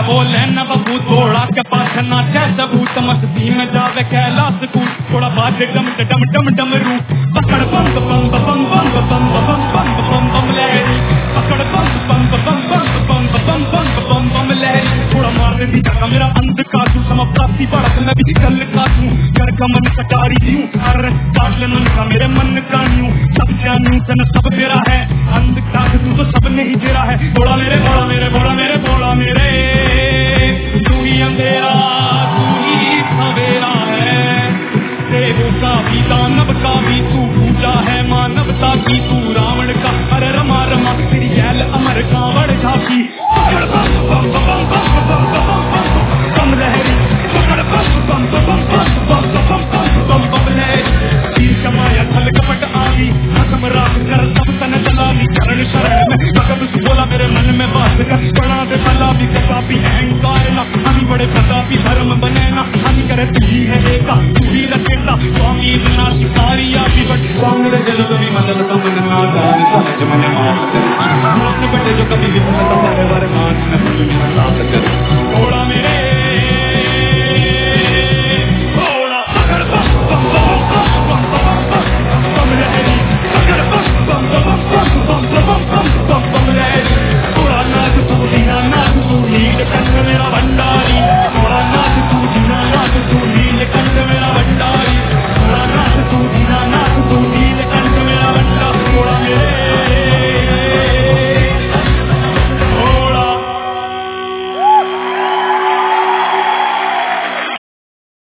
बोले न बबू थोड़ा के पास नाचे सबूत मस्ती में जावे कैलाश कूद थोड़ा बाद डम डम डम डम रू पकड़ बम बम बम बम बम बम बम बम बम बम लहरी पकड़ बम बम बम बम बम बम बम बम बम लहरी थोड़ा मार दी का मेरा अंध का तू समझती बड़क मैं भी कल का तू कर का मन कटारी यूं अरे काट ले मन का मेरे मन का यूं सब जानू तन सब तेरा है अंध का तू तो सब नहीं तेरा है बोला मेरे बोला मेरे बोला मेरे बोला मेरे तू ही अंधेरा तू ही सवेरा है देवों का भी दानव का भी तू पूजा है मानवता की तू रावण का अरे रमा रमा तेरी गैल अमर कांवड़ झांकी बम लहरी पकड़ बम बम बम बम बम लहरी तीर कमाया छल कपट आवी कसम रात कर सब तन चलावी शरण शरण में भगव बोला मेरे मन में बात कर बड़ा दे भला भी कपापी अहंकार ना हम बड़े प्रतापी धर्म बने ना हम करे तू ही है एका तू ही रखेगा स्वामी बिना शिकारी आदि बट स्वामी रे जल भी मदद का मन ना दान समझ मन मार कर बटे जो कभी भी तुम्हें बार मान न साथ कर